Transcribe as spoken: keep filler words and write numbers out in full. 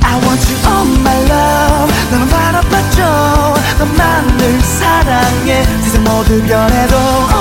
I want you all my love 너는 바라봐줘 너만을 사랑해 세상 모두 변해도